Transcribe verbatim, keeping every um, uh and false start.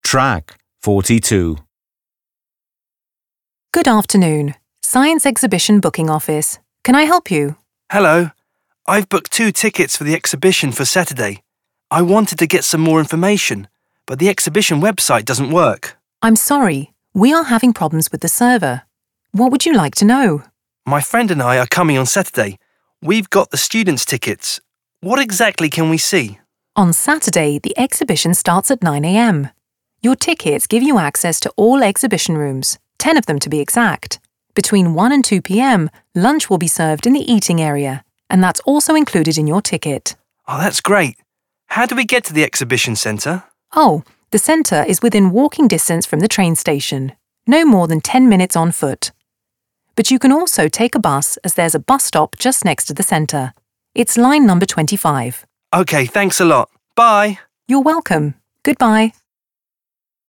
Track forty-two. Good afternoon. Science Exhibition Booking Office. Can I help you? Hello. I've booked two tickets for the exhibition for Saturday. I wanted to get some more information, but the exhibition website doesn't work. I'm sorry. We are having problems with the server. What would you like to know? My friend and I are coming on Saturday. We've got the students' tickets. What exactly can we see? On Saturday, the exhibition starts at nine a m. Your tickets give you access to all exhibition rooms, ten of them to be exact. Between one and two p m, lunch will be served in the eating area, and that's also included in your ticket. Oh, that's great. How do we get to the exhibition centre? Oh, the centre is within walking distance from the train station, no more than ten minutes on foot. But you can also take a bus as there's a bus stop just next to the centre. It's line number twenty-five. OK, thanks a lot. Bye. You're welcome. Goodbye.